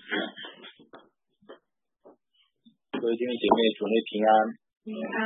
各位弟兄姐妹，主内平安。 平安。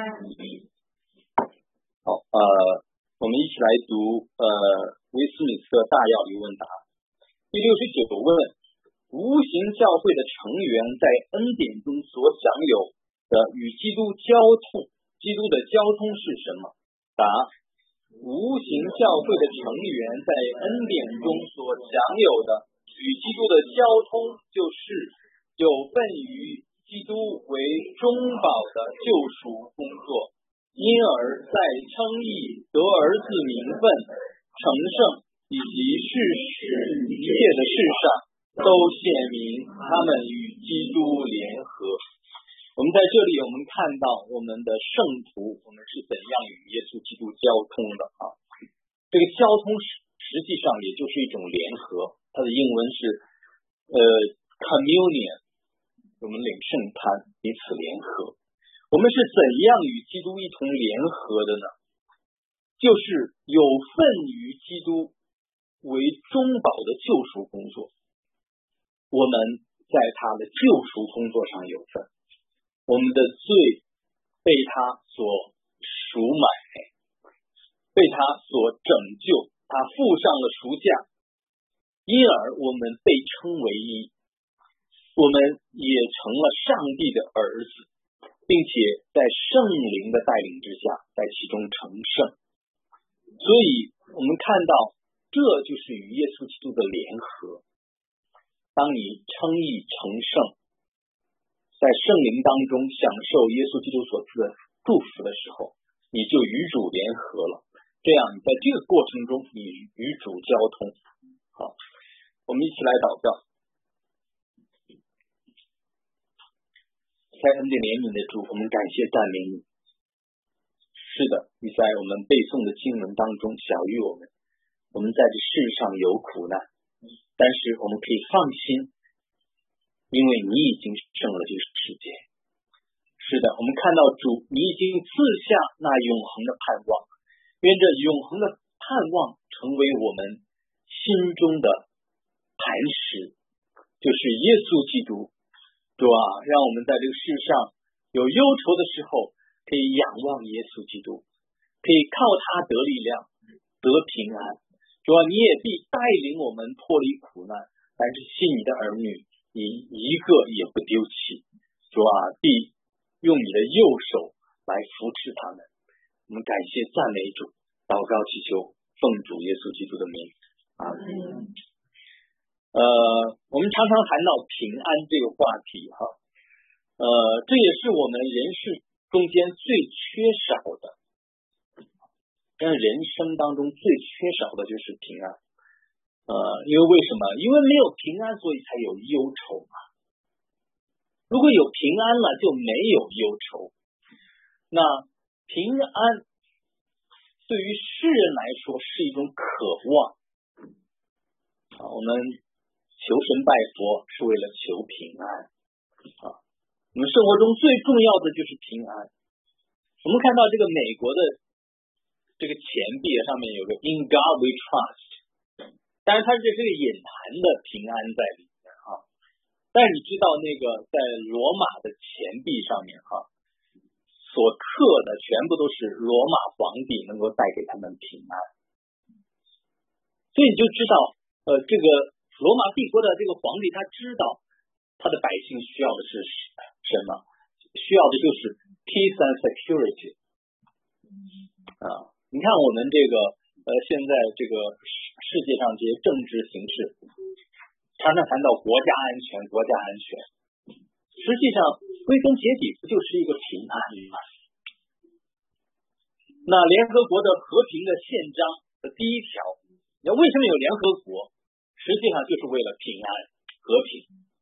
好，我们一起来读威斯敏斯特大要理问答。第69问：无形教会的成员在恩典中所享有的与基督的交通是什么？答：无形教会的成员在恩典中所享有的与基督的交通，就是有份于基督为中保的救赎工作，因而在称义、得儿子名分、成圣以及一切的事上，都显明他们与基督联合。我们在这里，我们看到我们的圣徒，我们是怎样与耶稣基督交通的啊？这个交通实际上也就是一种联合，它的英文是communion。我们领圣餐，彼此联合。我们是怎样与基督一同联合的呢？就是有份于基督为中保的救赎工作。我们在他的救赎工作上有份，我们的罪被他所赎买，被他所拯救，他付上了赎价，因而我们被称为义。我们也成了上帝的儿子，并且在圣灵的带领之下，在其中成圣。所以我们看到，这就是与耶稣基督的联合。当你称义成圣，在圣灵当中享受耶稣基督所赐的祝福的时候，你就与主联合了。这样你在这个过程中，你与主交通。好，我们一起来祷告。在恩典怜悯的主，我们感谢赞美你。是的，你在我们背诵的经文当中晓谕我们，我们在这世上有苦难，但是我们可以放心，因为你已经胜了这个世界。是的，我们看到主，你已经赐下那永恒的盼望，愿这永恒的盼望成为我们心中的磐石，就是耶稣基督。主啊，让我们在这个世上有忧愁的时候，可以仰望耶稣基督，可以靠他得力量，得平安。主啊，你也必带领我们脱离苦难，但是信你的儿女，你一个也不丢弃。主啊，必用你的右手来扶持他们。我们感谢赞美主，祷告祈求，奉主耶稣基督的名。阿们。我们常常谈到平安这个话题哈，这也是我们人世中间最缺少的，但人生当中最缺少的就是平安。因为为什么？因为没有平安，所以才有忧愁嘛。如果有平安了，就没有忧愁。那平安对于世人来说是一种渴望。我们求神拜佛是为了求平安我们生活中最重要的就是平安。我们看到这个美国的这个钱币上面有个 In God We Trust， 但是它这是个隐含的平安在里面但是你知道那个在罗马的钱币上面所刻的全部都是罗马皇帝能够带给他们平安，所以你就知道这个罗马帝国的这个皇帝，他知道他的百姓需要的是什么？需要的就是 peace and security。你看我们这个现在这个世界上这些政治形势，常常谈到国家安全，国家安全，实际上归根结底不就是一个平安吗？那联合国的和平的宪章的第一条，那为什么有联合国？实际上就是为了平安和平。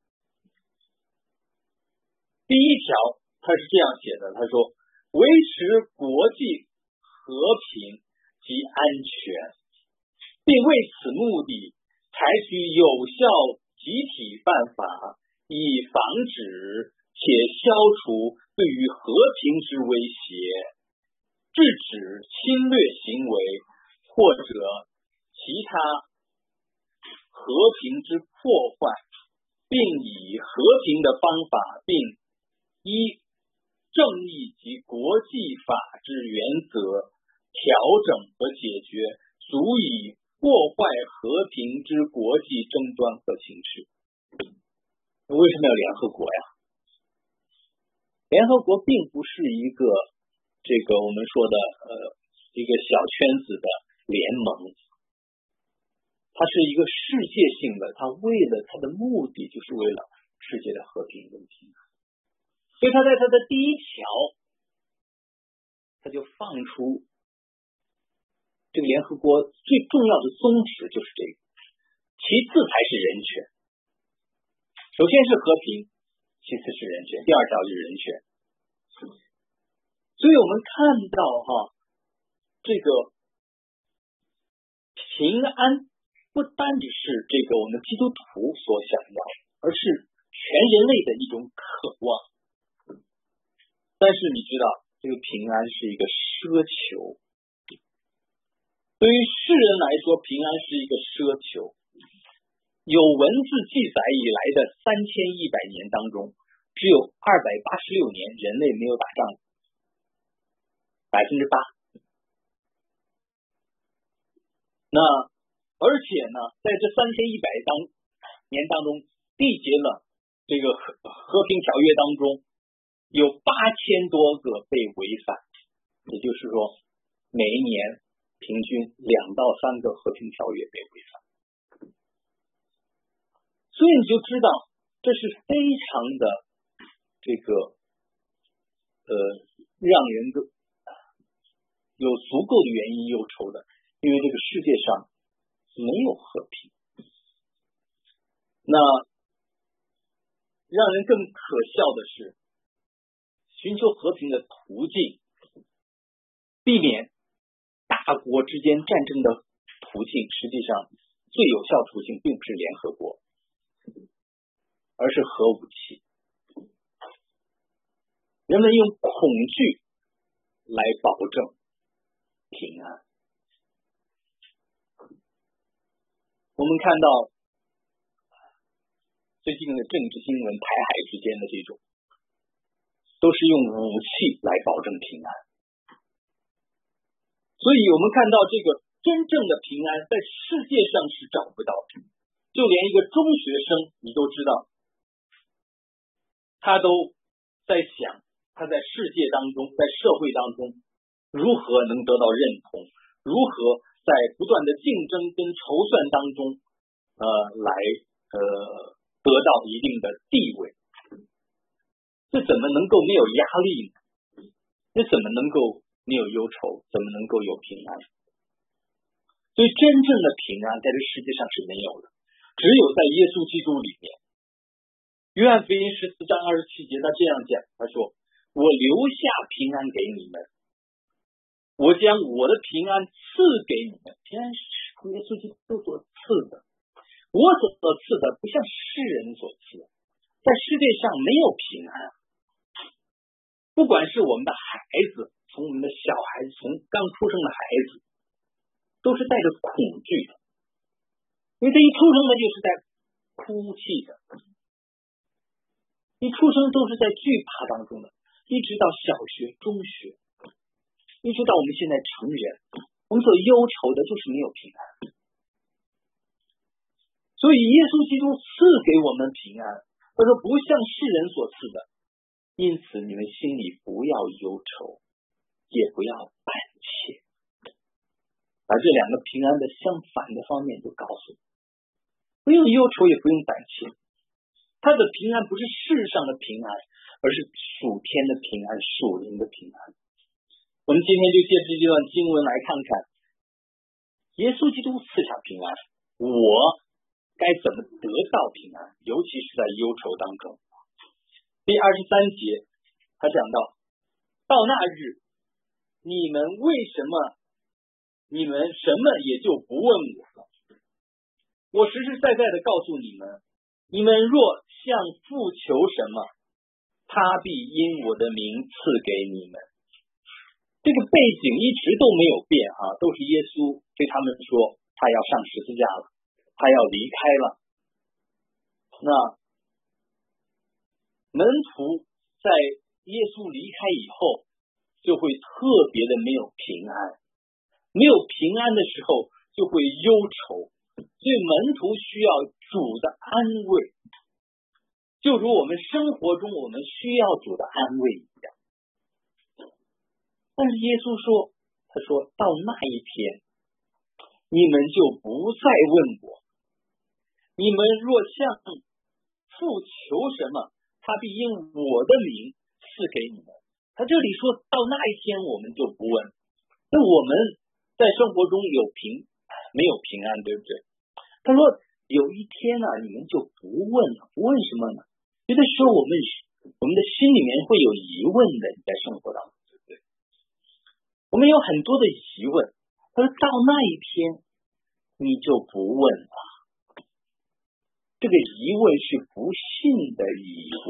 第一条他是这样写的，他说维持国际和平及安全，并为此目的采取有效集体办法，以防止且消除对于和平之威胁，制止侵略行为或者其他和平之破坏， 并以和平的方法，并依正义及国际法之原则调整和解决足以破坏和平之国际争端和形势。为什么要联合国呀？联合国并不是一个我们说的一个小圈子的联盟，它是一个世界性的，它的目的就是为了世界的和平跟平安。所以它在它的第一条，它就放出这个联合国最重要的宗旨就是这个，其次才是人权。首先是和平，其次是人权，第二条就是人权。所以我们看到这个平安不单只是我们基督徒所想要，而是全人类的一种渴望。但是你知道，这个平安是一个奢求。对于世人来说，平安是一个奢求。有文字记载以来的3100年当中，只有286年人类没有打仗，8%。那而且呢，在这3100年当中，缔结了这个和平条约当中，有8000多个被违反，也就是说，每一年平均2到3个和平条约被违反。所以你就知道，这是非常的让人有足够的原因忧愁的，因为这个世界上没有和平。那让人更可笑的是，寻求和平的途径，避免大国之间战争的途径，实际上最有效途径并不是联合国，而是核武器。人们用恐惧来保证平安。我们看到最近的政治新闻，台海之间的这种，都是用武器来保证平安。所以我们看到这个真正的平安在世界上是找不到的，就连一个中学生你都知道，他都在想他在世界当中，在社会当中如何能得到认同，如何在不断的竞争跟筹算当中来得到一定的地位。这怎么能够没有压力呢？这怎么能够没有忧愁？怎么能够有平安？所以真正的平安在这世界上是没有的，只有在耶稣基督里面。约翰福音14章27节他这样讲，他说，我留下平安给你们，我将我的平安赐给你们。平安是耶稣基督所赐的，我所赐的不像世人所赐的。在世界上没有平安，不管是我们的孩子，从我们的小孩子，从刚出生的孩子，都是带着恐惧的，因为他一出生呢就是在哭泣的，一出生都是在惧怕当中的，一直到小学、中学，一直到我们现在成人，我们所忧愁的就是没有平安。所以耶稣基督赐给我们平安，他说不像世人所赐的，因此你们心里不要忧愁，也不要胆怯。把这两个平安的相反的方面就告诉你，不用忧愁，也不用胆怯。他的平安不是世上的平安，而是属天的平安，属灵的平安。我们今天就借这段经文来看看，耶稣基督赐下平安，我该怎么得到平安，尤其是在忧愁当中。第23节他讲到那日，你们什么也就不问我了。我实实在在的告诉你们，你们若向父求什么，他必因我的名赐给你们。这个背景一直都没有变都是耶稣对他们说他要上十字架了，他要离开了。那门徒在耶稣离开以后，就会特别的没有平安，没有平安的时候就会忧愁，所以门徒需要主的安慰，就如我们生活中我们需要主的安慰一样。但是耶稣说，他说到那一天，你们就不再问我，你们若向父求什么，他必因我的名赐给你们。他这里说到那一天我们就不问。那我们在生活中没有平安，对不对？他说有一天呢，你们就不问了。不问什么呢？有的时候我们的心里面会有疑问的，你在生活当中，对不对？我们有很多的疑问。他说到那一天你就不问了。这个疑问是不信的疑问，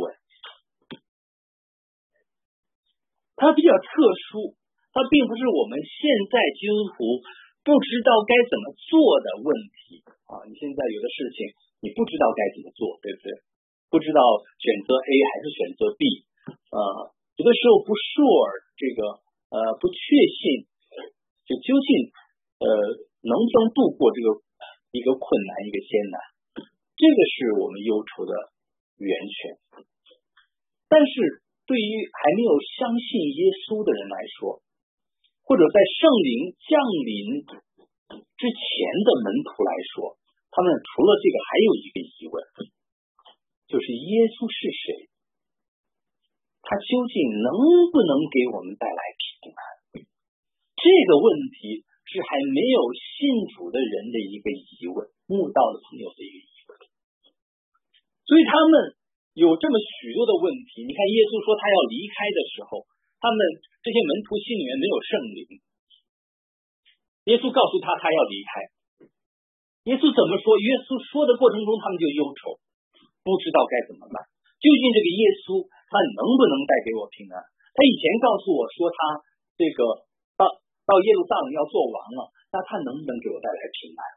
它比较特殊，它并不是我们现在基督徒不知道该怎么做的问题啊！你现在有的事情你不知道该怎么做，对不对？不知道选择 A 还是选择 B， 有的时候不 sure， 不确信，就究竟能不能度过这个一个困难一个艰难，这个是我们忧愁的源泉。但是对于还没有相信耶稣的人来说，或者在圣灵降临之前的门徒来说，他们除了这个还有一个疑问，就是耶稣是谁？他究竟能不能给我们带来平安？这个问题是还没有信主的人的一个疑问，慕道的朋友的一个疑问。所以他们有这么许多的问题。你看耶稣说他要离开的时候，他们这些门徒心里面没有圣灵，耶稣告诉他要离开。耶稣怎么说？耶稣说的过程中他们就忧愁，不知道该怎么办。究竟这个耶稣他能不能带给我平安？他以前告诉我说他这个到耶路撒冷要做王了，那他能不能给我带来平安？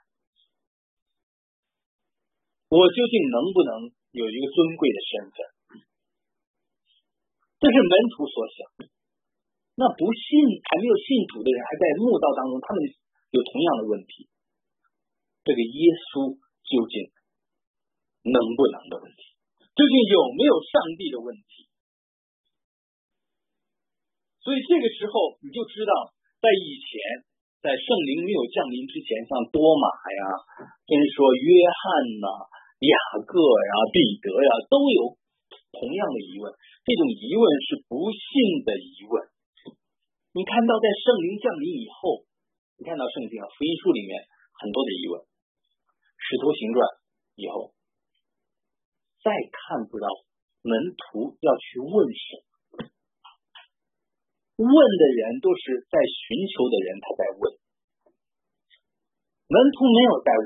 我究竟能不能有一个尊贵的身份？这是门徒所想。那不信还没有信主的人还在慕道当中，他们有同样的问题。这个耶稣究竟能不能的问题，究竟有没有上帝的问题？所以这个时候你就知道，在以前在圣灵没有降临之前，像多马呀，跟说约翰呐、雅各呀、彼得呀，都有同样的疑问。这种疑问是不信的疑问。你看到在圣灵降临以后，你看到圣经福音书里面很多的疑问，使徒行传以后再看不到门徒要去问什么。问的人都是在寻求的人，他在问，门徒没有在问。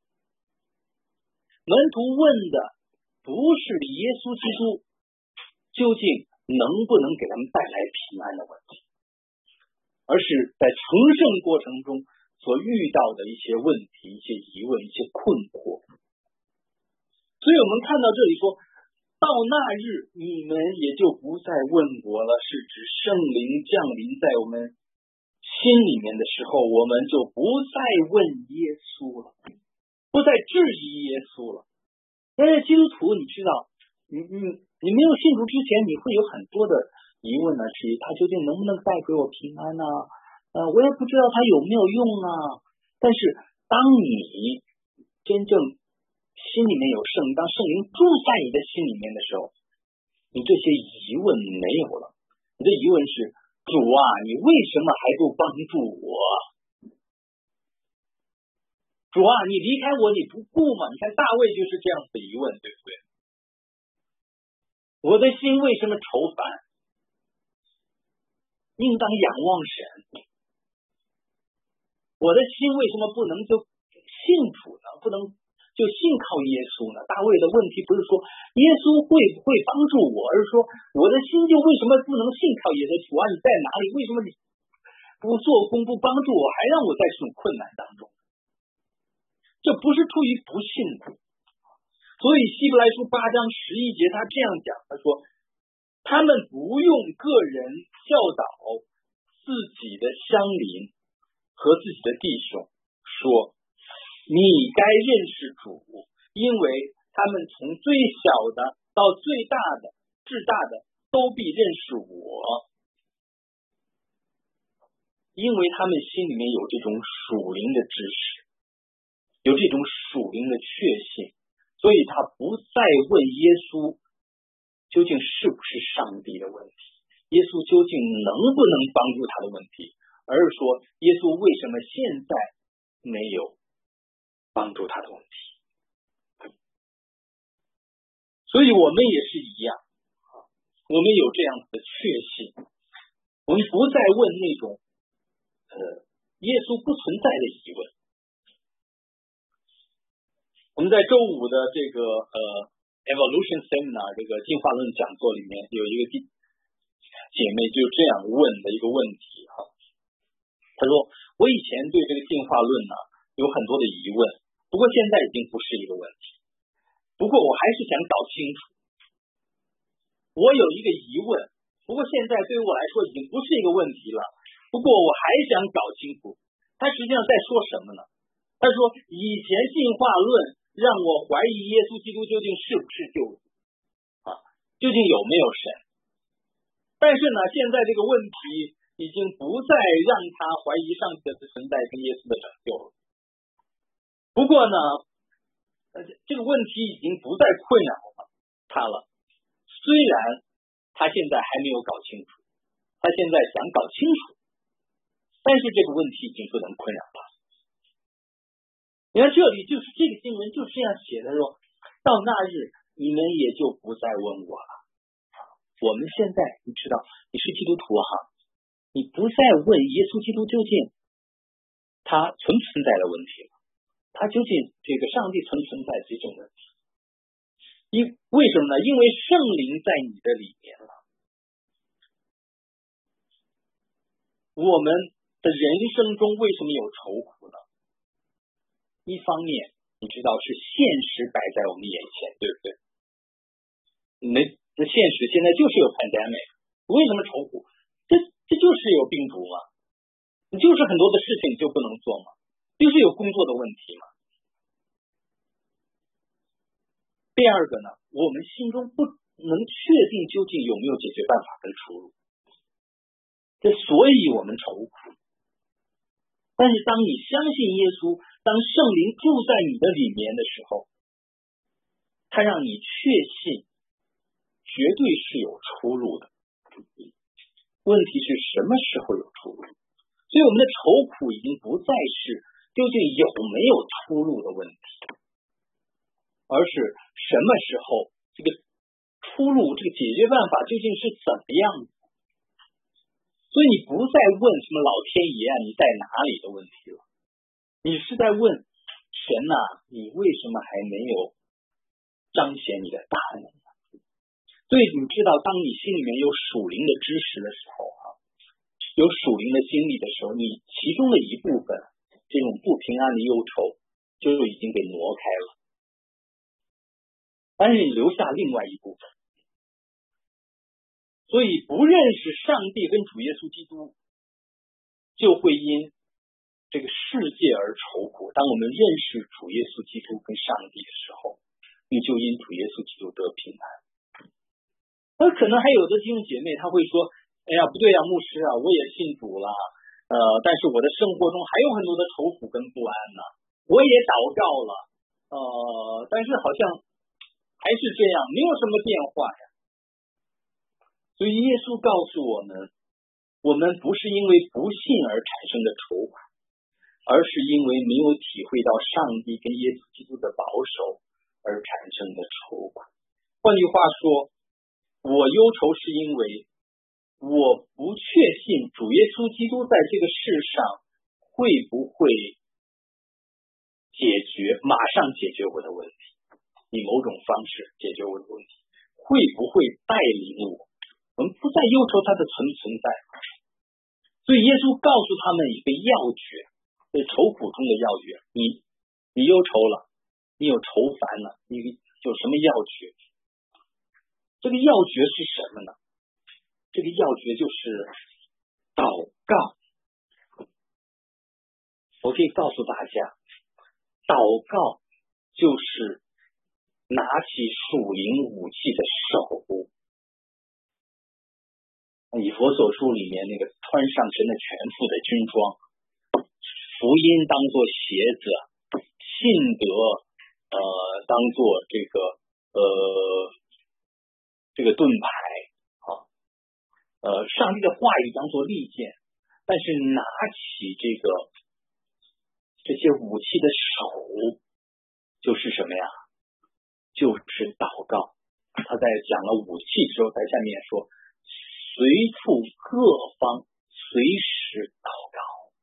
门徒问的不是耶稣基督究竟能不能给他们带来平安的问题，而是在成圣过程中所遇到的一些问题、一些疑问、一些困惑。所以我们看到这里说，到那日你们也就不再问我了，是指圣灵降临在我们心里面的时候，我们就不再问耶稣了，不再质疑耶稣了。因为基督徒你知道，你没有信主之前，你会有很多的疑问呢，是他究竟能不能带给我平安呢？我也不知道他有没有用啊。但是当你真正心里面有圣灵，当圣灵住在你的心里面的时候，你这些疑问没有了。你的疑问是，主啊，你为什么还不帮助我？主啊，你离开我你不顾吗？你看大卫就是这样子的疑问，对不对？我的心为什么愁烦？应当仰望神。我的心为什么不能就信主呢？不能就信靠耶稣呢？大卫的问题不是说耶稣会不会帮助我，而是说我的心就为什么不能信靠耶稣？主啊，你在哪里？为什么你不做工不帮助我，还让我在这种困难当中？这不是出于不信的。所以希伯来书8章11节他这样讲，他说他们不用个人教导自己的乡邻和自己的弟兄，说你该认识主，因为他们从最小的到最大的至大的都必认识我，因为他们心里面有这种属灵的知识，有这种属灵的确信，所以他不再问耶稣究竟是不是上帝的问题，耶稣究竟能不能帮助他的问题，而是说耶稣为什么现在没有帮助他的问题。所以我们也是一样，我们有这样子的确信，我们不再问那种耶稣不存在的疑问。我们在周五的这个Evolution Seminar 这个进化论讲座里面有一个姐妹就这样问的一个问题哈，她说我以前对这个进化论呢有很多的疑问，不过现在已经不是一个问题，不过我还是想搞清楚，我有一个疑问，不过现在对于我来说已经不是一个问题了，不过我还想搞清楚，他实际上在说什么呢？他说以前进化论让我怀疑耶稣基督究竟是不是救主究竟有没有神，但是呢现在这个问题已经不再让他怀疑上帝的存在跟耶稣的拯救了。不过呢这个问题已经不再困扰他了，虽然他现在还没有搞清楚，他现在想搞清楚，但是这个问题已经不能困扰他。你看这里就是这个经文就是这样写的，说到那日你们也就不再问我了。我们现在你知道你是基督徒你不再问耶稣基督究竟他存不存在的问题了，他究竟这个上帝存不存在这种问题。为什么呢？因为圣灵在你的里面了。我们的人生中为什么有愁苦呢？一方面你知道是现实摆在我们眼前，对不对？这现实现在就是有 pandemic， 为什么愁苦？这就是有病毒嘛，就是很多的事情你就不能做嘛，就是有工作的问题嘛。第二个呢，我们心中不能确定究竟有没有解决办法跟出路，所以我们愁苦。但是当你相信耶稣，当圣灵住在你的里面的时候，他让你确信绝对是有出路的。问题是什么时候有出路？所以我们的愁苦已经不再是究竟有没有出路的问题，而是什么时候这个出路，这个解决办法究竟是怎么样的。所以你不再问什么老天爷你在哪里的问题了，你是在问神你为什么还没有彰显你的大能呢？所以你知道当你心里面有属灵的知识的时候有属灵的经历的时候，你其中的一部分这种不平安的忧愁就已经被挪开了，但是你留下另外一部分。所以不认识上帝跟主耶稣基督，就会因这个世界而愁苦。当我们认识主耶稣基督跟上帝的时候，你就因主耶稣基督得平安。而可能还有的弟兄姐妹他会说，哎呀不对牧师我也信主了，但是我的生活中还有很多的愁苦跟不安呢，我也祷告了，但是好像还是这样，没有什么变化呀。所以耶稣告诉我们，我们不是因为不信而产生的愁苦，而是因为没有体会到上帝跟耶稣基督的保守而产生的愁苦。换句话说，我忧愁是因为我不确信主耶稣基督在这个世上会不会马上解决我的问题，以某种方式解决我的问题，会不会带领我。我们不再忧愁它的存在，所以耶稣告诉他们一个要诀，愁苦中的要诀。你忧愁了，你有愁烦了，你有什么要诀？这个要诀是什么呢？ 这个要诀就是祷告。我可以告诉大家，祷告就是拿起属灵武器的手。以弗所书里面那个穿上神的全副的军装，福音当作鞋子，信德当作这个盾牌上帝的话语当作利剑，但是拿起这些武器的手就是什么呀？就是祷告。他在讲了武器之后，在下面说随处各方随时祷告。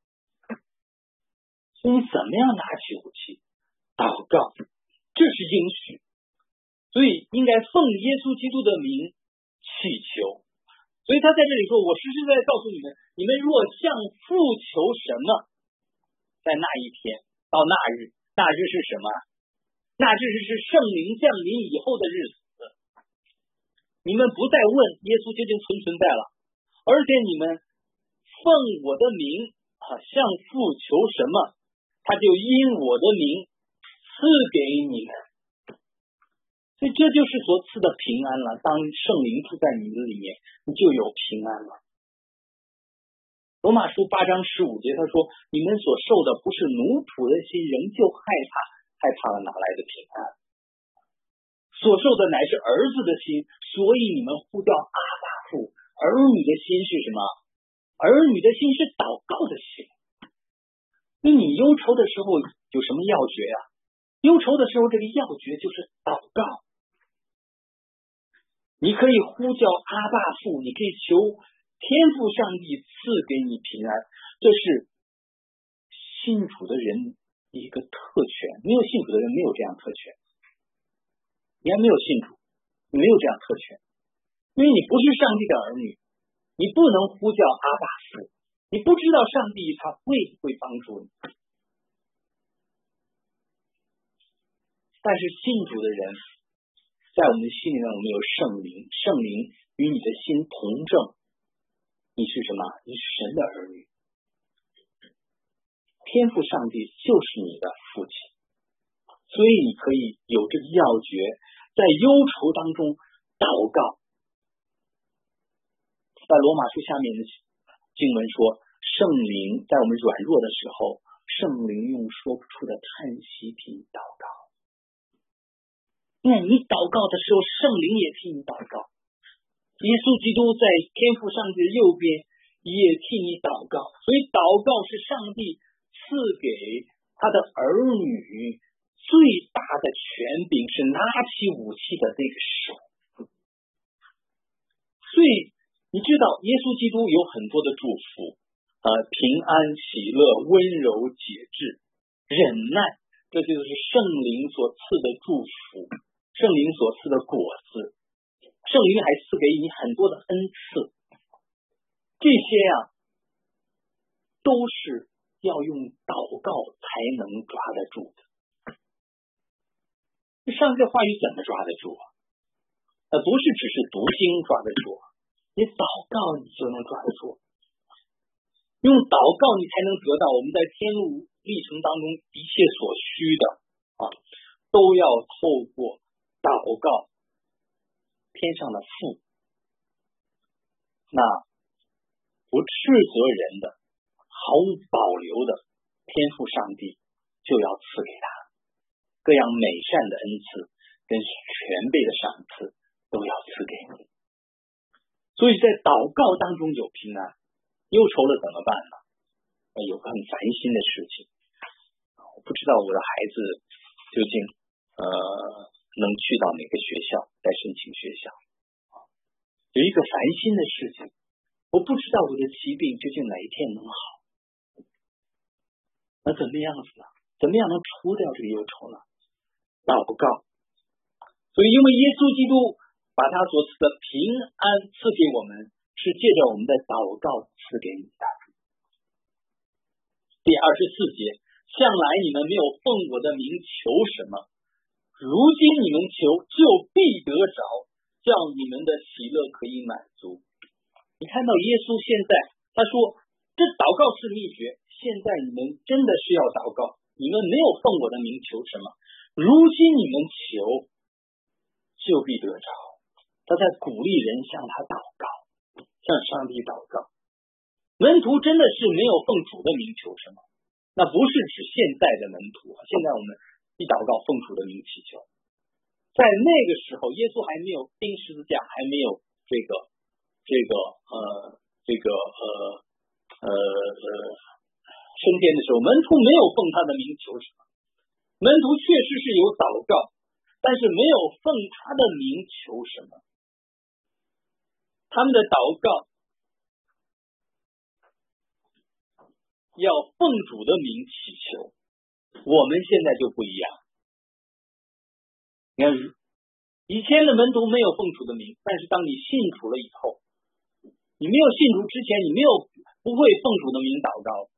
所以怎么样拿起武器？祷告，这是应许。所以应该奉耶稣基督的名祈求。所以他在这里说，我实实在在告诉你们，你们若向父求什么，在那一天到那日，那日是什么？那日是圣灵降临以后的日子。你们不再问耶稣究竟存在了，而且你们奉我的名向父求什么，他就因我的名赐给你们。所以这就是所赐的平安了。当圣灵住在你的里面，你就有平安了。罗马书8章15节他说，你们所受的不是奴仆的心，仍旧害怕了哪来的平安？所受的乃是儿子的心，所以你们呼叫阿爸父。儿女的心是什么？儿女的心是祷告的心。你忧愁的时候有什么要诀啊？忧愁的时候，这个要诀就是祷告。你可以呼叫阿爸父，你可以求天父上帝赐给你平安，这是信主的人一个特权。没有信主的人没有这样特权。你还没有信主，你没有这样特权，因为你不是上帝的儿女，你不能呼叫阿爸父，你不知道上帝他会不会帮助你。但是信主的人，在我们的心里面，我们有圣灵，圣灵与你的心同证，你是什么？你是神的儿女，天父上帝就是你的父亲，所以你可以有这个要诀，在忧愁当中祷告。在罗马书下面的经文说，圣灵在我们软弱的时候，圣灵用说不出的叹息替你祷告。那你祷告的时候，圣灵也替你祷告。耶稣基督在天父上帝的右边也替你祷告。所以祷告是上帝赐给他的儿女最大的权柄，是拿起武器的那个手。所以你知道耶稣基督有很多的祝福，平安、喜乐、温柔、节制、忍耐，这就是圣灵所赐的祝福，圣灵所赐的果子。圣灵还赐给你很多的恩赐，这些都是要用祷告才能抓得住的。上帝的话语怎么抓得住啊？不是只是读经抓得住，你祷告你就能抓得住。用祷告你才能得到我们在天路历程当中一切所需的都要透过祷告天上的父，那不斥责人的毫无保留的天父上帝就要赐给他各样美善的恩赐跟全备的赏赐都要赐给你。所以在祷告当中有平安，忧愁了怎么办呢？有个很烦心的事情，我不知道我的孩子究竟能去到哪个学校，再申请学校。有一个烦心的事情，我不知道我的疾病究竟哪一天能好。那怎么样子呢？怎么样能除掉这个忧愁呢？祷告。所以因为耶稣基督把他所赐的平安赐给我们，是借着我们的祷告赐给你的。第24节，向来你们没有奉我的名求什么，如今你们求就必得着，叫你们的喜乐可以满足。 你看到耶稣现在他说这祷告是秘诀，现在你们真的是要祷告，你们没有奉我的名求什么，如今你们求就必得着。他在鼓励人向他祷告，向上帝祷告。门徒真的是没有奉主的名求什么，那不是指现在的门徒，现在我们一祷告奉主的名祈求，在那个时候耶稣还没有钉十字架，还没有升天的时候，门徒没有奉他的名求什么，门徒确实是有祷告，但是没有奉他的名求什么。他们的祷告要奉主的名祈求，我们现在就不一样。你看以前的门徒没有奉主的名，但是当你信主了以后，你没有信主之前，你不会奉主的名祷告，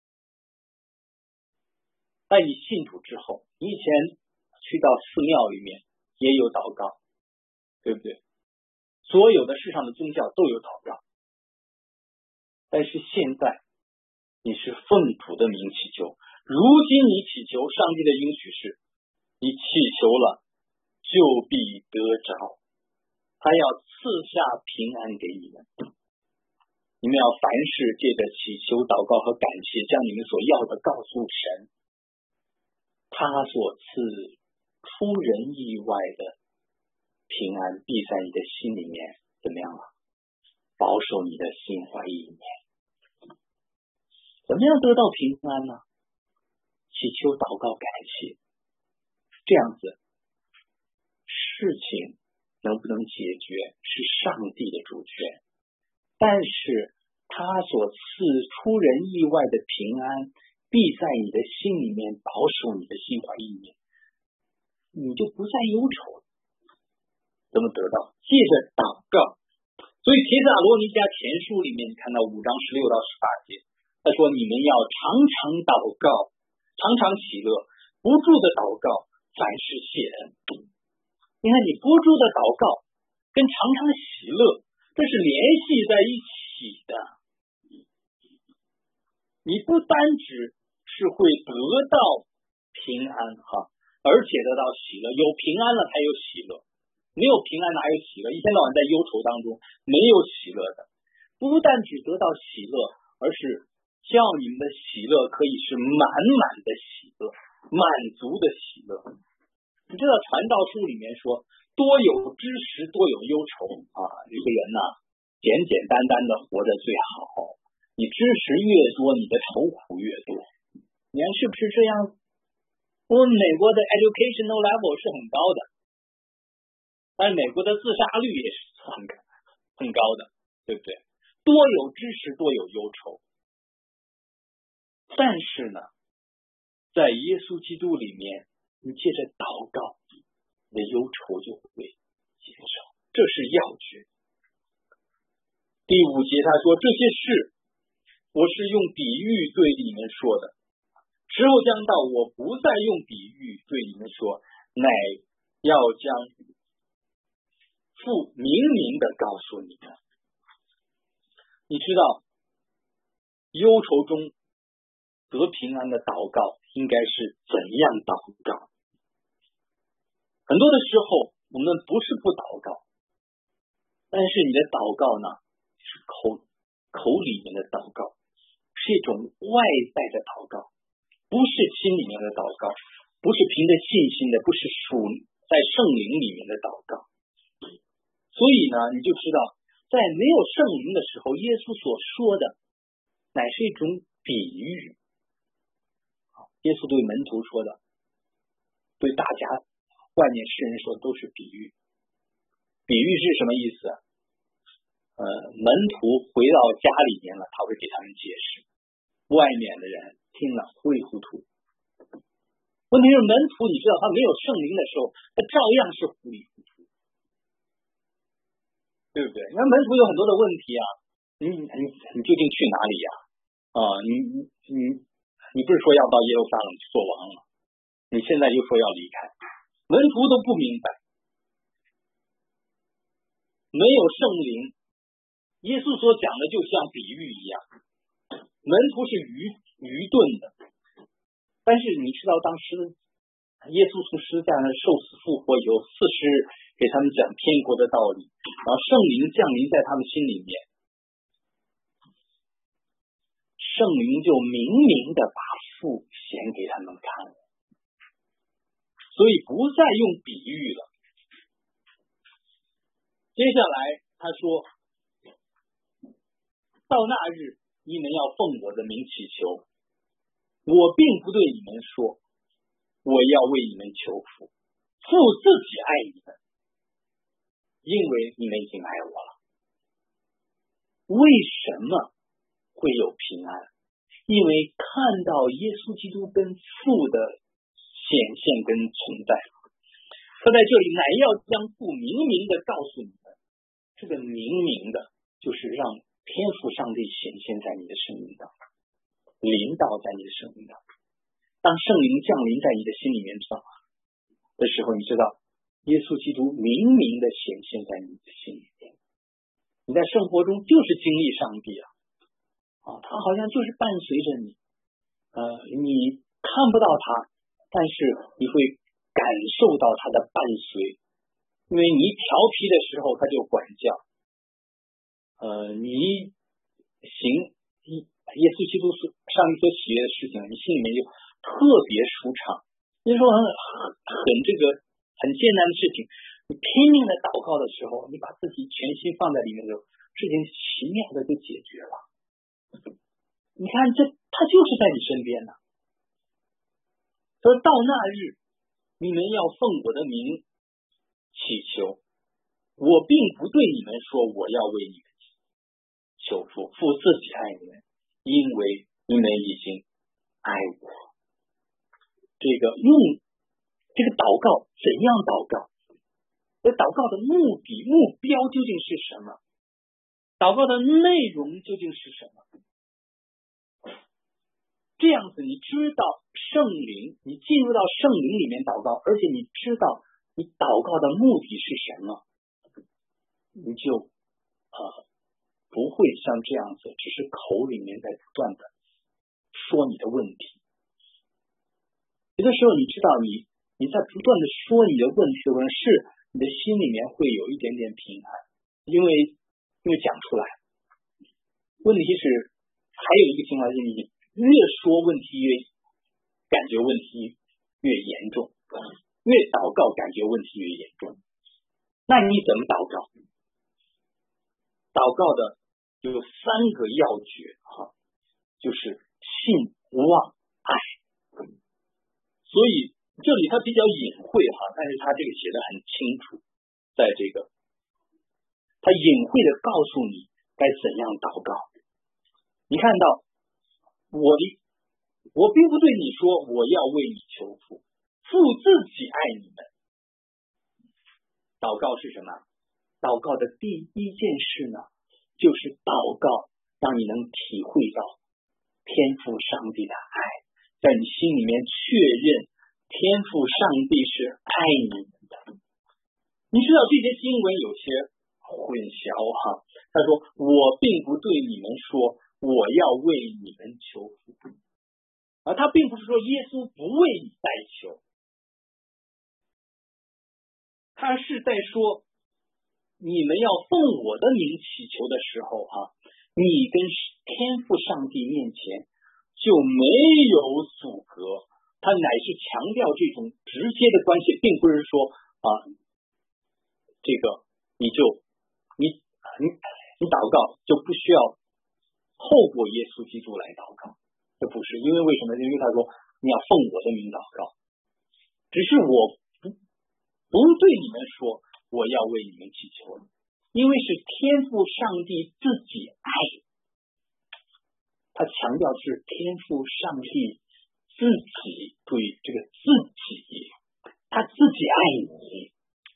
但你信主之后，你以前去到寺庙里面也有祷告，对不对？所有的世上的宗教都有祷告，但是现在你是奉主的名祈求，如今你祈求，上帝的应许是你祈求了就必得着，他要赐下平安给你们。你们要凡事借着祈求祷告和感谢，将你们所要的告诉神，他所赐出人意外的平安必在你的心里面怎么样了？保守你的心怀意念。怎么样得到平安呢？祈求祷告感谢，这样子事情能不能解决是上帝的主权，但是他所赐出人意外的平安必在你的心里面保守你的心怀意念，你就不再忧愁。怎么得到？借着祷告。所以帖撒罗尼迦前书里面看到5章16到18节，他说你们要常常祷告，常常喜乐，不住的祷告，凡事谢恩。你看你不住的祷告跟常常喜乐，这是联系在一起的。你不单只是会得到平安而且得到喜乐，有平安了才有喜乐，没有平安哪有喜乐？一天到晚在忧愁当中，没有喜乐的。不但只得到喜乐，而是叫你们的喜乐可以是满满的喜乐，满足的喜乐。你知道传道书里面说多有知识多有忧愁一个人简简单单的活着最好，你知识越多，你的愁苦越多。你看是不是这样？我们美国的 educational level 是很高的，但是美国的自杀率也是很高的，对不对？多有知识多有忧愁，但是呢，在耶稣基督里面，你借着祷告，你的忧愁就会减少，这是要诀。第5节他说，这些事我是用比喻对你们说的，时候将到，我不再用比喻对你们说，乃要将父明明的告诉你们。你知道忧愁中得平安的祷告应该是怎样祷告？很多的时候我们不是不祷告，但是你的祷告呢是口里面的祷告，是一种外在的祷告，不是心里面的祷告，不是凭着信心的，不是属在圣灵里面的祷告。所以呢，你就知道在没有圣灵的时候，耶稣所说的乃是一种比喻。耶稣对门徒说的，对大家外面世人说的都是比喻。比喻是什么意思？门徒回到家里面了，他会给他们解释，外面的人听了糊里糊涂。问题是门徒你知道他没有圣灵的时候，他照样是糊里糊涂，对不对？那门徒有很多的问题你究竟去哪里你不是说要到耶路撒冷去做王了，你现在又说要离开，门徒都不明白。没有圣灵耶稣所讲的就像比喻一样，门徒是愚钝的，但是你知道当时耶稣从十字架上受死复活以后，40日给他们讲天国的道理，然后圣灵降临在他们心里面，圣灵就明明的把父显给他们看，所以不再用比喻了。接下来他说，到那日你们要奉我的名祈求，我并不对你们说我要为你们求父，父自己爱你们，因为你们已经爱我了。为什么会有平安？因为看到耶稣基督跟父的显现跟存在。他在这里乃要将父明明的告诉你们，这个明明的就是让天父上帝显现在你的生命当中，临到在你的生命当中。当圣灵降临在你的心里面的时候，你知道耶稣基督明明的显现在你的心里面，你在生活中就是经历上帝他好像就是伴随着你，你看不到他，但是你会感受到他的伴随，因为你调皮的时候他就管教，你行耶稣基督上帝所喜悦的事情，你心里面就特别舒畅。你说很艰难的事情，你拼命的祷告的时候，你把自己全心放在里面的时候，事情奇妙的就解决了。你看他就是在你身边呢。说到那日你们要奉我的名祈求，我并不对你们说我要为你们求父，父自己爱你们，因为你们已经爱我。用这个祷告怎样祷告？这祷告的目标究竟是什么？祷告的内容究竟是什么？这样子你知道圣灵，你进入到圣灵里面祷告，而且你知道你祷告的目的是什么，你就不会像这样子只是口里面在不断的说你的问题。有的时候你知道你在不断的说你的问题的时候，是你的心里面会有一点点平安，因为讲出来。问题是还有一个情况是，你越说问题感觉问题越严重，越祷告感觉问题越严重。那你怎么祷告？祷告的有3个要诀就是信、望、爱。所以这里他比较隐晦但是他这个写得很清楚，在这个他隐晦的告诉你该怎样祷告。你看到我并不对你说我要为你求父，父自己爱你们。祷告是什么？祷告的第一件事呢，就是祷告让你能体会到天父上帝的爱，在你心里面确认天父上帝是爱你们的。你知道这些经文有些混淆他说我并不对你们说我要为你们求父，他并不是说耶稣不为你代求，他是在说你们要奉我的名祈求的时候你跟天父上帝面前就没有阻隔，他乃是强调这种直接的关系，并不是说你祷告就不需要透过耶稣基督来祷告，这不是。因为为什么？因为他说你要奉我的名祷告，只是我不对你们说我要为你们祈求，因为是天父上帝自己爱，他强调是天父上帝自己对这个自己，他自己爱你。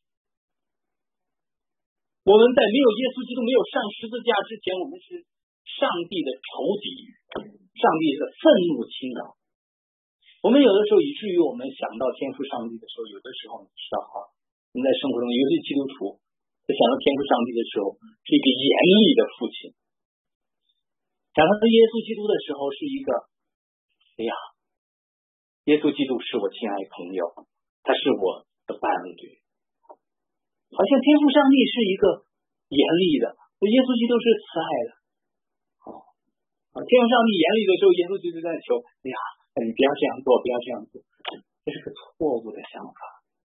我们在没有耶稣基督，没有上十字架之前，我们是上帝的仇敌，上帝的愤怒侵扰。我们有的时候以至于我们想到天父上帝的时候，有的时候你知道我们在生活中，尤其基督徒， 在想到天父上帝的时候，是一个严厉的父亲；想到耶稣基督的时候，是一个，哎呀，耶稣基督是我亲爱朋友，他是我的伴侣。好像天父上帝是一个严厉的，耶稣基督是慈爱的。天父上帝严厉的时候，耶稣基督在求，哎呀，你不要这样做，不要这样做，这是个错误的想法。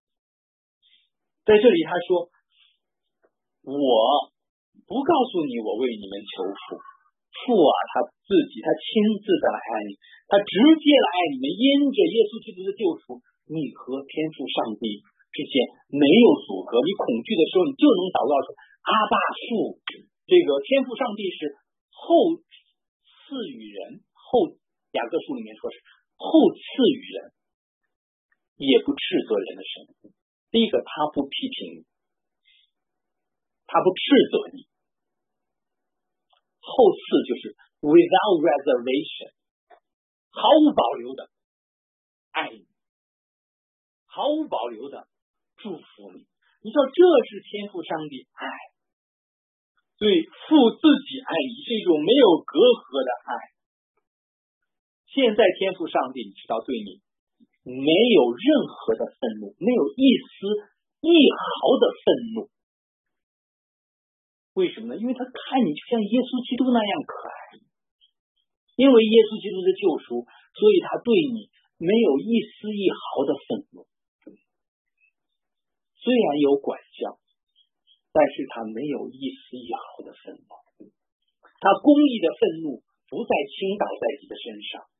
在这里他说，我不告诉你我为你们求父，父啊，他自己他亲自的来爱你，他直接来爱你们，因着耶稣基督的救赎，你和天父上帝之间没有阻隔。你恐惧的时候，你就能祷告说，阿爸父，这个天父上帝是后赐予人，雅各书里面说是后赐予人，也不斥责人的神。第一个，他不批评你，他不斥责你。后赐就是 without reservation， 毫无保留的爱你，毫无保留的祝福你。你知道这是天父上帝爱，对父自己爱你是一种没有隔阂的爱。现在天父上帝你知道对你没有任何的愤怒，没有一丝一毫的愤怒。为什么呢？因为他看你就像耶稣基督那样可爱，因为耶稣基督的救赎，所以他对你没有一丝一毫的愤怒。虽然有管教，但是他没有一丝一毫的愤怒，他公义的愤怒不再倾倒在你的身上。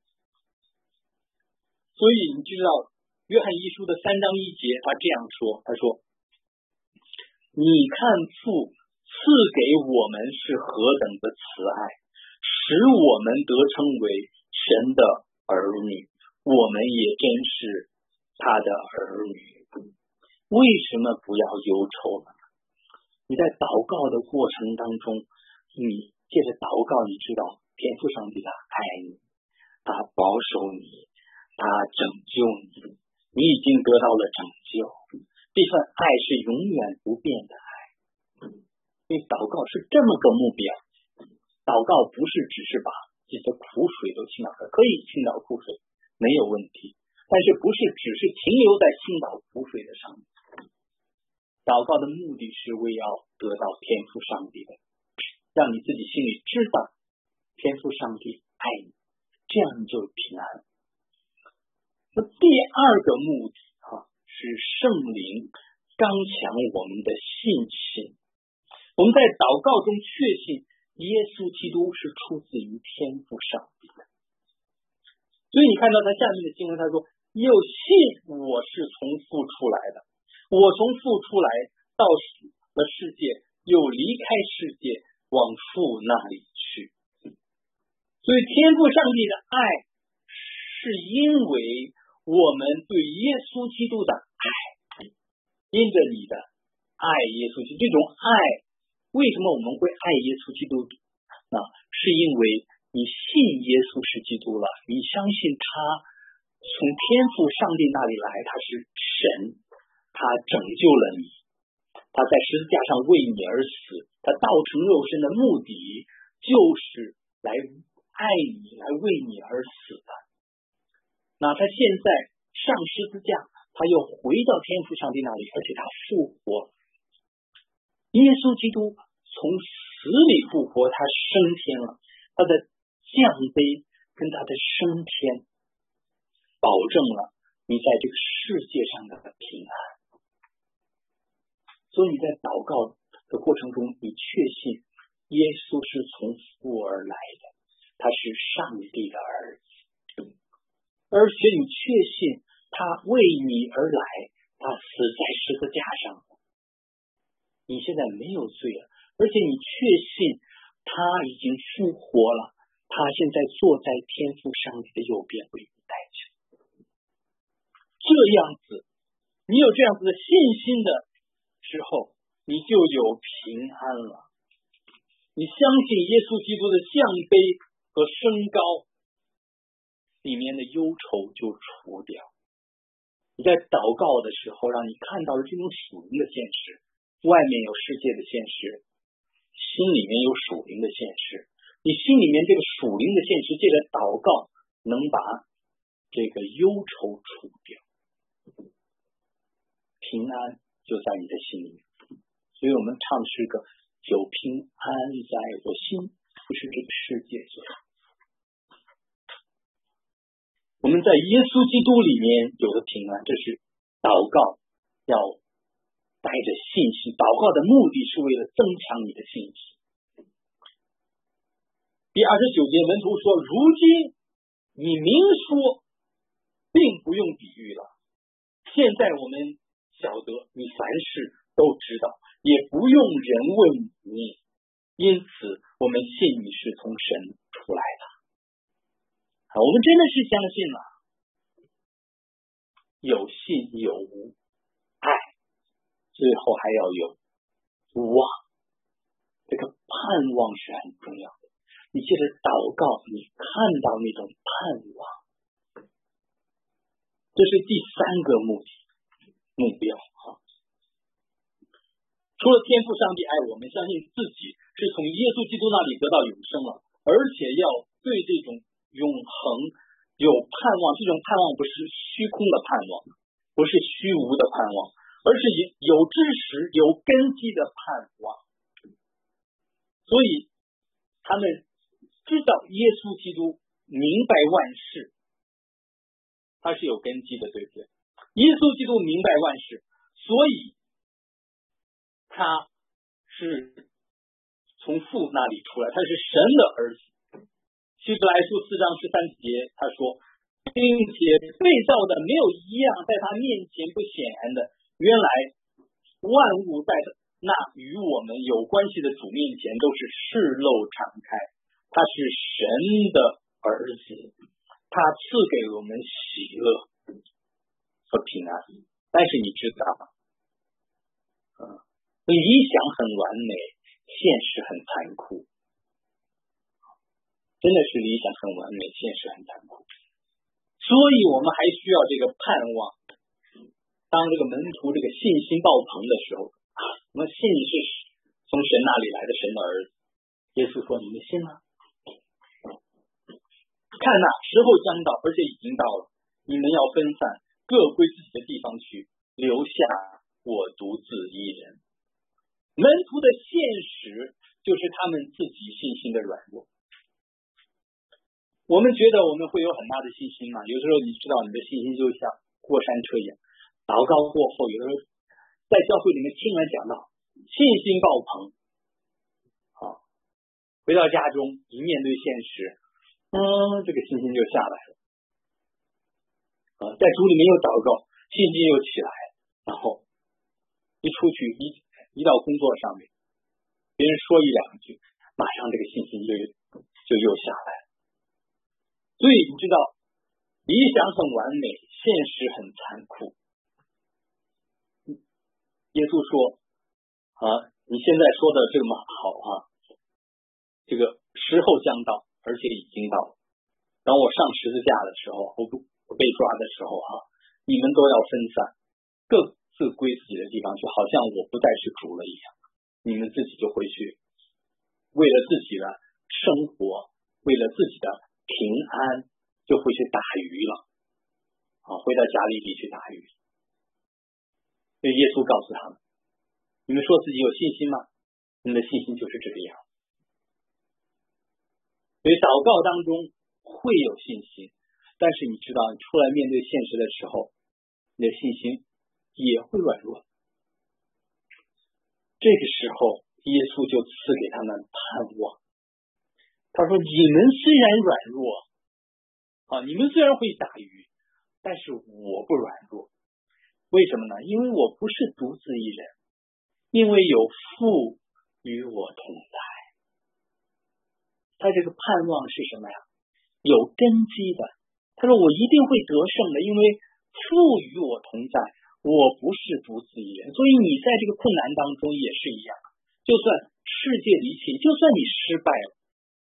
所以你知道约翰一书的3章1节他这样说，他说，你看父赐给我们是何等的慈爱，使我们得称为神的儿女，我们也真是他的儿女。为什么不要忧愁呢？你在祷告的过程当中，你借着祷告，你知道天父上帝他爱你，他保守你，他拯救你，你已经得到了拯救。这份爱是永远不变的爱。所以祷告是这么个目标，祷告不是只是把自己的苦水都倾倒出来，可以倾倒苦水没有问题，但是不是只是停留在倾倒苦水的上面。祷告的目的是为要得到天父上帝的，让你自己心里知道天父上帝爱你，这样你就平安。那第二个目的是圣灵刚强我们的信心。我们在祷告中确信耶稣基督是出自于天父上帝的。所以你看到他下面的经文，他说，又信我是从父出来的，我从父出来到了世界，又离开世界往父那里去。所以天父上帝的爱是因为我们对耶稣基督的爱，因着你的爱耶稣基督，这种爱为什么我们会爱耶稣基督呢？是因为你信耶稣是基督了，你相信他从天父上帝那里来，他是神，他拯救了你，他在十字架上为你而死，他道成肉身的目的就是来爱你，来为你而死的。那他现在上十字架，他又回到天父上帝那里，而且他复活。耶稣基督从死里复活，他升天了，他的降卑跟他的升天保证了你在这个世界上的平安。所以你在祷告的过程中，你确信耶稣是从父而来的，他是上帝的儿子，而且你确信他为你而来，他死在十字架上，你现在没有罪了，而且你确信他已经复活了，他现在坐在天父上帝的右边为你代求。这样子，你有这样子的信心的时候，你就有平安了。你相信耶稣基督的降卑和升高，里面的忧愁就除掉。你在祷告的时候，让你看到了这种属灵的现实， 外面有世界的现实，心里面有属灵的现实。你心里面这个属灵的现实，借着祷告能把这个忧愁除掉，平安就在你的心里面。所以我们唱诗歌，有平安在我心，不是这个世界所。我们在耶稣基督里面有了平安，这是祷告要带着信心，祷告的目的是为了增强你的信心。第29节，门徒说，如今你明说，并不用比喻了，现在我们晓得你凡事都知道，也不用人问你，因此我们信你是从神出来的。我们真的是相信了，有信有无爱，最后还要有望，这个盼望是很重要的。你借着祷告，你看到那种盼望，这是第3个目标。除了天父上帝爱我们，相信自己是从耶稣基督那里得到永生了，而且要对这种永恒有盼望，这种盼望不是虚空的盼望，不是虚无的盼望，而是有知识有根基的盼望。所以他们知道耶稣基督明白万事，他是有根基的，对不对？耶稣基督明白万事，所以他是从父那里出来，他是神的儿子。希伯来书4章13节他说，并且被造的没有一样在他面前不显然的，原来万物在那与我们有关系的主面前都是赤露敞开。他是神的儿子，他赐给我们喜乐和平安。但是你知道理想很完美，现实很残酷，真的是理想很完美，现实很残酷。所以我们还需要这个盼望。当这个门徒这个信心爆棚的时候，我们信你是从神那里来的神的儿子。耶稣说，你们信吗？看哪，时候将到，而且已经到了，你们要分散，各归自己的地方去，留下我独自一人。门徒的现实就是他们自己信心的软弱。我们觉得我们会有很大的信心吗？有的时候你知道你的信心就像过山车一样，祷告过后，有的时候在教会里面听人讲到信心爆棚，回到家中一面对现实，这个信心就下来了。在主里面又祷告，信心又起来，然后一出去一到工作上面，别人说一两句，马上这个信心就又下来了。所以你知道，理想很完美，现实很残酷。耶稣说你现在说的这么好这个时候将到，而且已经到了。当我上十字架的时候，我被抓的时候你们都要分散，各自归自己的地方去，好像我不再是主了一样。你们自己就回去，为了自己的生活，为了自己的平安，就会去打鱼了回到家里去打鱼。所以耶稣告诉他们，你们说自己有信心吗？你们的信心就是这个样。所以祷告当中会有信心，但是你知道，你出来面对现实的时候，你的信心也会软弱。这个时候耶稣就赐给他们盼望。他说，你们虽然软弱你们虽然会打鱼，但是我不软弱。为什么呢？因为我不是独自一人，因为有父与我同在。他这个盼望是什么呀？有根基的。他说，我一定会得胜的，因为父与我同在，我不是独自一人。所以你在这个困难当中也是一样，就算世界离弃，就算你失败了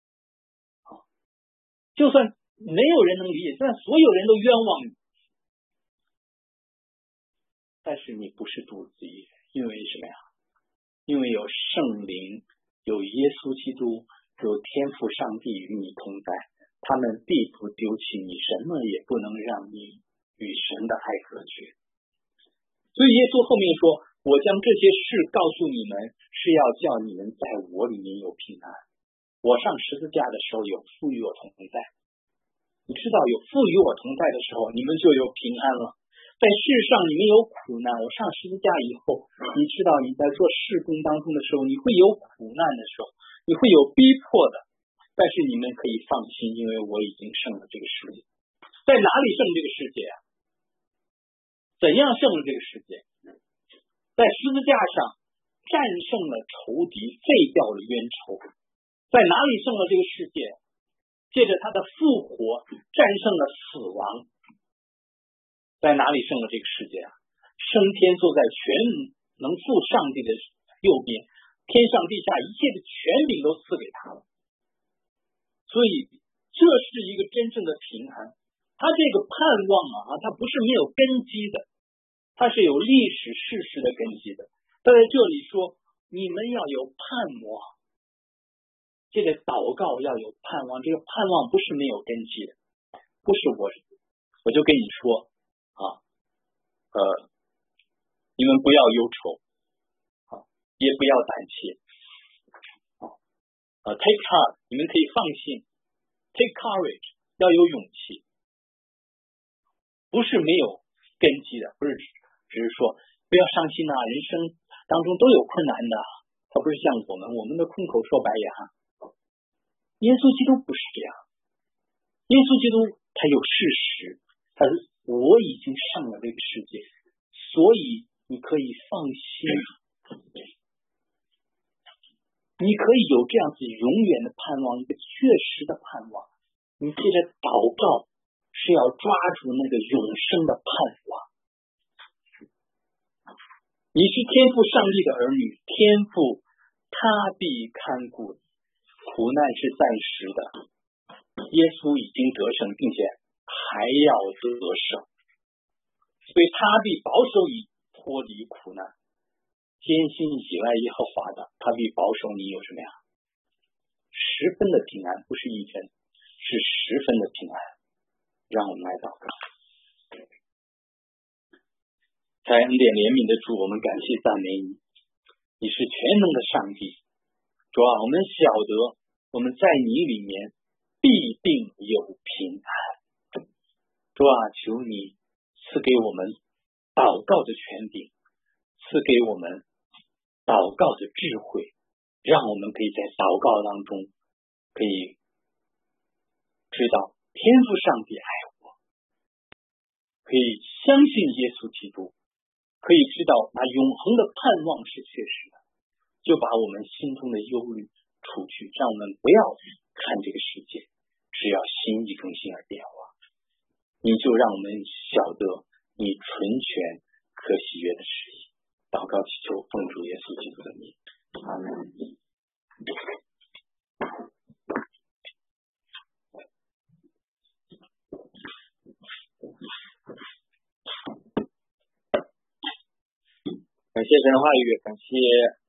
就算没有人能理解，就算所有人都冤枉你，但是你不是独自一人。因为什么呀？ 因为有圣灵，有耶稣基督，有天父上帝与你同在，他们必不丢弃你，什么也不能让你与神的爱隔绝。所以耶稣后面说，我将这些事告诉你们，是要叫你们在我里面有平安。我上十字架的时候有父与我同在，你知道有父与我同在的时候，你们就有平安了。在世上你们有苦难，我上十字架以后，你知道你在做事工当中的时候，你会有苦难的时候，你会有逼迫的，但是你们可以放心，因为我已经胜了这个世界。在哪里胜这个世界啊？怎样胜了这个世界？在十字架上战胜了仇敌，废掉了冤仇。在哪里胜了这个世界？借着他的复活战胜了死亡。在哪里胜了这个世界啊？升天坐在全能父上帝的右边，天上地下一切的权柄都赐给他了。所以这是一个真正的平安。他这个盼望啊，他不是没有根基的，他是有历史事实的根基的。他在这里说，你们要有盼望，这个祷告要有盼望，这个盼望不是没有根基的，不是我就跟你说你们不要忧愁也不要胆怯take heart， 你们可以放心 take courage， 要有勇气，不是没有根基的，不是只是说不要伤心人生当中都有困难的，他不是像我们的空口说白牙。耶稣基督不是这样，耶稣基督他有事实，他说我已经胜了这个世界，所以你可以放心，你可以有这样子永远的盼望，一个确实的盼望。你借着祷告是要抓住那个永生的盼望。你是天父上帝的儿女，天父他必看顾你，苦难是暂时的，耶稣已经得胜，并且还要得胜，所以他必保守你脱离苦难，坚信喜爱耶和华的，他必保守你有什么呀？十分的平安，不是一分，是十分的平安。让我们来祷告。在恩典怜悯的主，我们感谢赞美你，你是全能的上帝。主啊，我们晓得我们在你里面必定有平安。主啊，求你赐给我们祷告的权柄，赐给我们祷告的智慧，让我们可以在祷告当中可以知道天父上帝爱我，可以相信耶稣基督，可以知道那永恒的盼望是确实的，就把我们心中的忧虑除去，让我们不要看这个世界，只要心意更新而变化。你就让我们晓得你纯全可喜悦的旨意。祷告祈求奉主耶稣基督的名，阿门。感谢神的话语，感谢